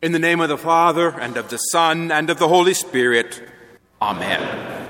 In the name of the Father, and of the Son, and of the Holy Spirit. Amen.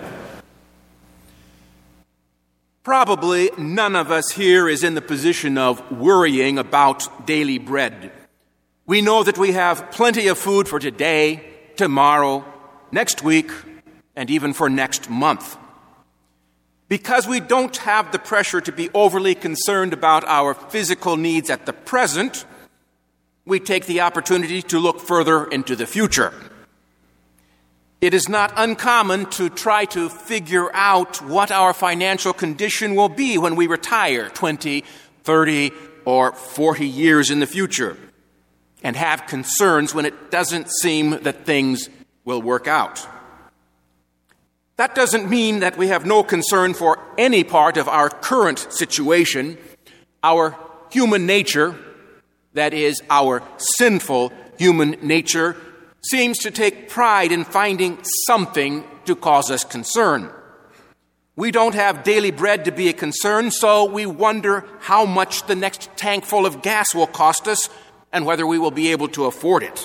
Probably none of us here is in the position of worrying about daily bread. We know that we have plenty of food for today, tomorrow, next week, and even for next month. Because we don't have the pressure to be overly concerned about our physical needs at the present, we take the opportunity to look further into the future. It is not uncommon to try to figure out what our financial condition will be when we retire 20, 30, or 40 years in the future, and have concerns when it doesn't seem that things will work out. That doesn't mean that we have no concern for any part of our current situation. Our human nature, that is, our sinful human nature, seems to take pride in finding something to cause us concern. We don't have daily bread to be a concern, so we wonder how much the next tank full of gas will cost us and whether we will be able to afford it.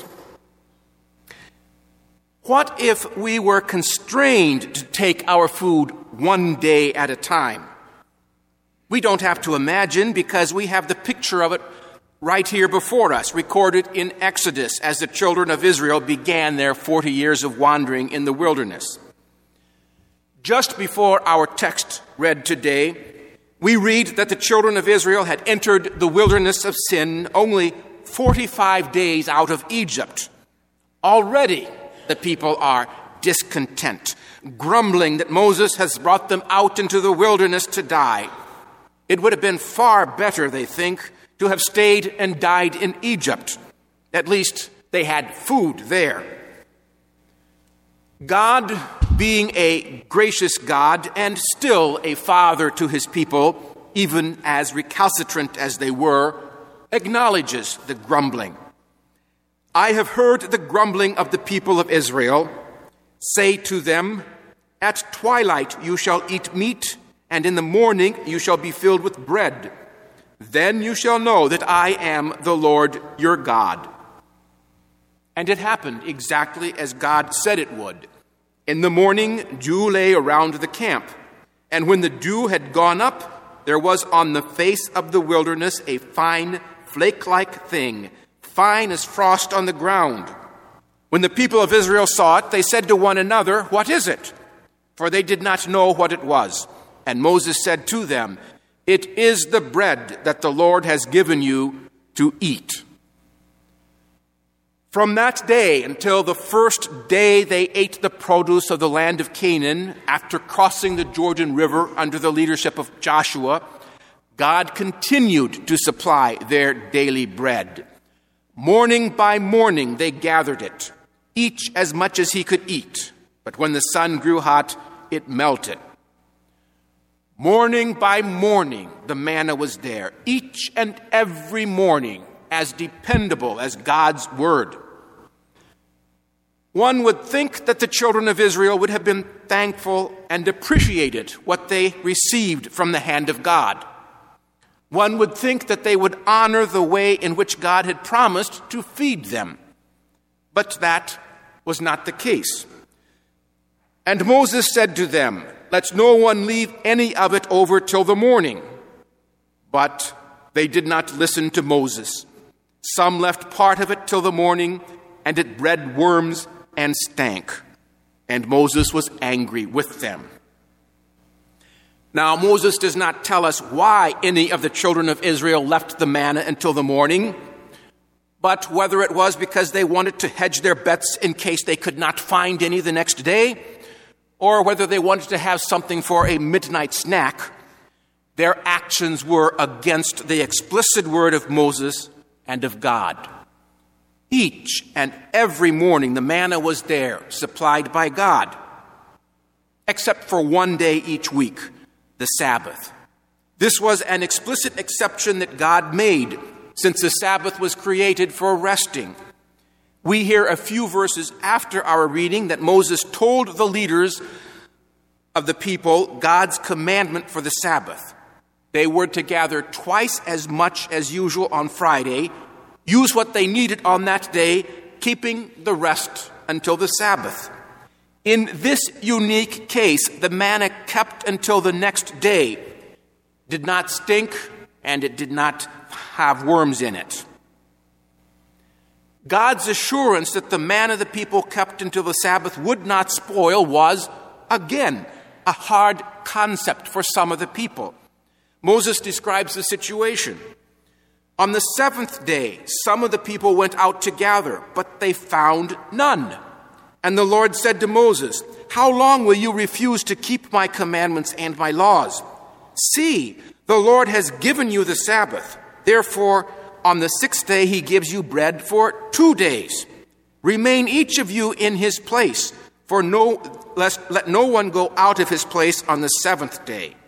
What if we were constrained to take our food one day at a time? We don't have to imagine because we have the picture of it right here before us, recorded in Exodus as the children of Israel began their 40 years of wandering in the wilderness. Just before our text read today, we read that the children of Israel had entered the wilderness of Sin only 45 days out of Egypt. Already the people are discontent, grumbling that Moses has brought them out into the wilderness to die. It would have been far better, they think, to have stayed and died in Egypt. At least they had food there. God, being a gracious God and still a father to his people, even as recalcitrant as they were, acknowledges the grumbling. I have heard the grumbling of the people of Israel. Say to them, at twilight you shall eat meat, and in the morning you shall be filled with bread. Then you shall know that I am the Lord your God. And it happened exactly as God said it would. In the morning, dew lay around the camp. And when the dew had gone up, there was on the face of the wilderness a fine, flake-like thing, fine as frost on the ground. When the people of Israel saw it, they said to one another, "What is it?" For they did not know what it was. And Moses said to them, "It is the bread that the Lord has given you to eat." From that day until the first day they ate the produce of the land of Canaan, after crossing the Jordan River under the leadership of Joshua, God continued to supply their daily bread. Morning by morning they gathered it, each as much as he could eat. But when the sun grew hot, it melted. Morning by morning, the manna was there, each and every morning, as dependable as God's word. One would think that the children of Israel would have been thankful and appreciated what they received from the hand of God. One would think that they would honor the way in which God had promised to feed them. But that was not the case. And Moses said to them, "Let no one leave any of it over till the morning." But they did not listen to Moses. Some left part of it till the morning, and it bred worms and stank. And Moses was angry with them. Now, Moses does not tell us why any of the children of Israel left the manna until the morning, but whether it was because they wanted to hedge their bets in case they could not find any the next day, or whether they wanted to have something for a midnight snack, their actions were against the explicit word of Moses and of God. Each and every morning the manna was there, supplied by God, except for one day each week, the Sabbath. This was an explicit exception that God made, since the Sabbath was created for resting. We hear a few verses after our reading that Moses told the leaders of the people God's commandment for the Sabbath. They were to gather twice as much as usual on Friday, use what they needed on that day, keeping the rest until the Sabbath. In this unique case, the manna kept until the next day did not stink and it did not have worms in it. God's assurance that the manna the people kept until the Sabbath would not spoil was, again, a hard concept for some of the people. Moses describes the situation. On the seventh day, some of the people went out to gather, but they found none. And the Lord said to Moses, "How long will you refuse to keep my commandments and my laws? See, the Lord has given you the Sabbath. Therefore, on the sixth day he gives you bread for 2 days. Remain each of you in his place, for let no one go out of his place on the seventh day."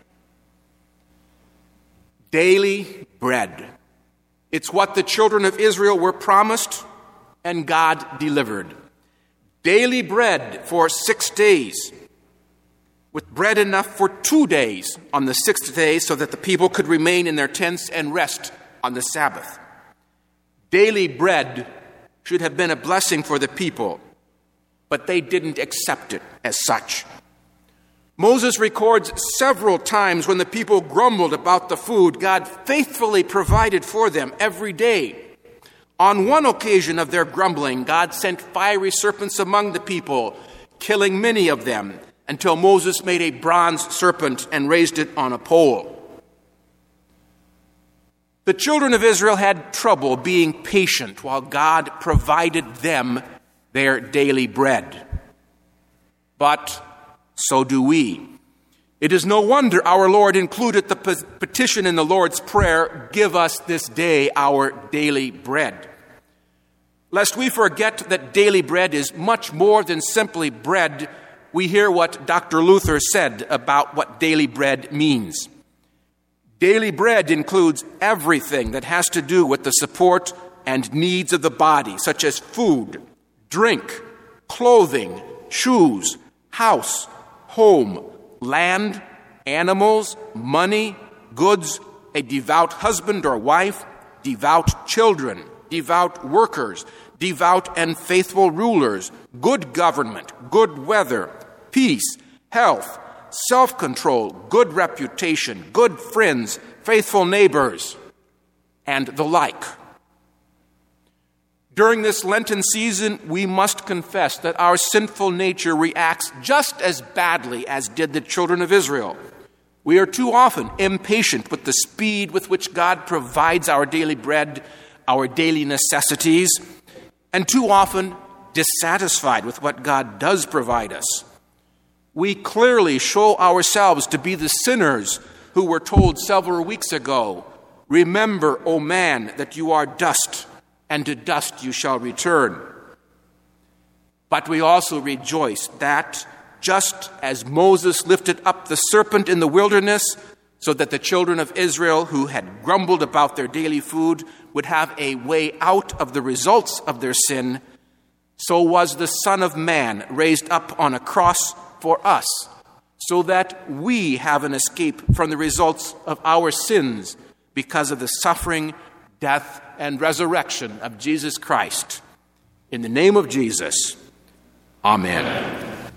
Daily bread. It's what the children of Israel were promised, and God delivered. Daily bread for 6 days, with bread enough for 2 days on the sixth day so that the people could remain in their tents and rest on the Sabbath. Daily bread should have been a blessing for the people, but they didn't accept it as such. Moses records several times when the people grumbled about the food God faithfully provided for them every day. On one occasion of their grumbling, God sent fiery serpents among the people, killing many of them, until Moses made a bronze serpent and raised it on a pole. The children of Israel had trouble being patient while God provided them their daily bread. But so do we. It is no wonder our Lord included the petition in the Lord's Prayer, "Give us this day our daily bread." Lest we forget that daily bread is much more than simply bread, we hear what Dr. Luther said about what daily bread means. Daily bread includes everything that has to do with the support and needs of the body, such as food, drink, clothing, shoes, house, home, land, animals, money, goods, a devout husband or wife, devout children, devout workers, devout and faithful rulers, good government, good weather, peace, health, self-control, good reputation, good friends, faithful neighbors, and the like. During this Lenten season, we must confess that our sinful nature reacts just as badly as did the children of Israel. We are too often impatient with the speed with which God provides our daily bread, our daily necessities, and too often dissatisfied with what God does provide us. We clearly show ourselves to be the sinners who were told several weeks ago, "Remember, O man, that you are dust, and to dust you shall return." But we also rejoice that, just as Moses lifted up the serpent in the wilderness, so that the children of Israel who had grumbled about their daily food would have a way out of the results of their sin, so was the Son of Man raised up on a cross for us, so that we have an escape from the results of our sins because of the suffering, death, and resurrection of Jesus Christ. In the name of Jesus, amen.